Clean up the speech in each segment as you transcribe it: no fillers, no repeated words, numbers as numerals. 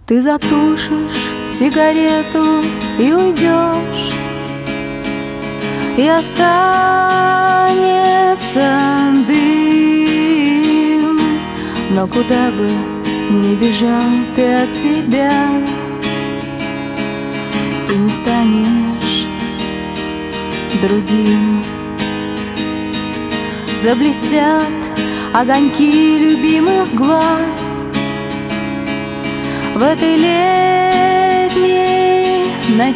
Ты затушишь сигарету и уйдешь, и останется дым. Но куда бы ни бежал ты от себя, ты не станешь другим. Заблестят огоньки любимых глаз в этой летней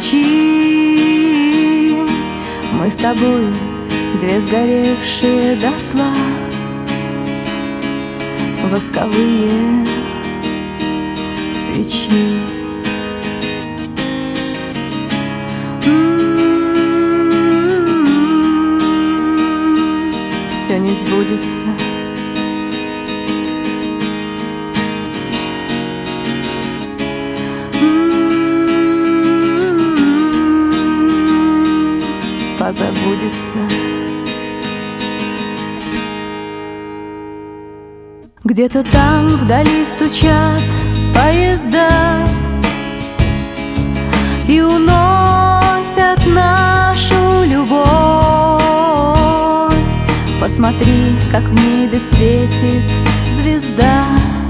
ночи. Мы с тобой две сгоревшие дотла восковые свечи. Все не сбудется. Позабудется. Где-то там вдали стучат поезда и уносят нашу любовь. Посмотри, как в небе светит звезда,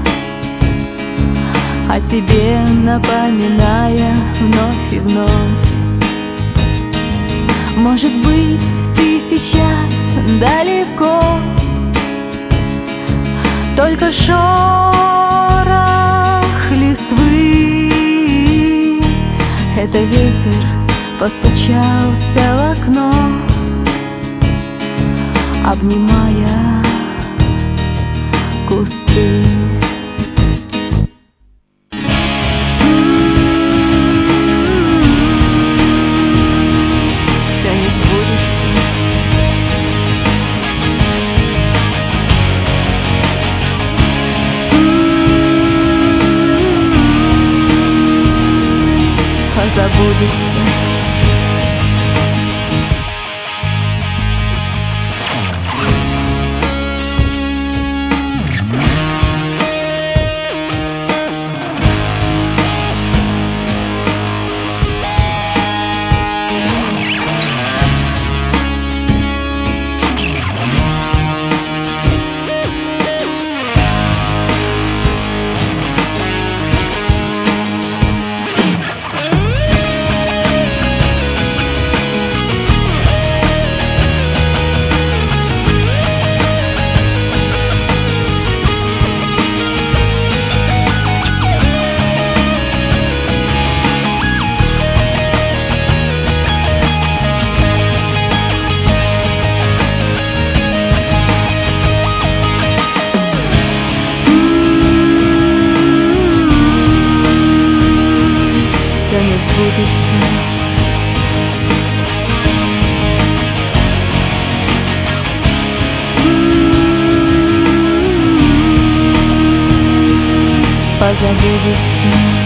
о тебе напоминая вновь и вновь. Может быть, ты сейчас далеко, только шорох листвы. Это ветер постучался в окно, обнимая кусты. Забудется. Позабудется.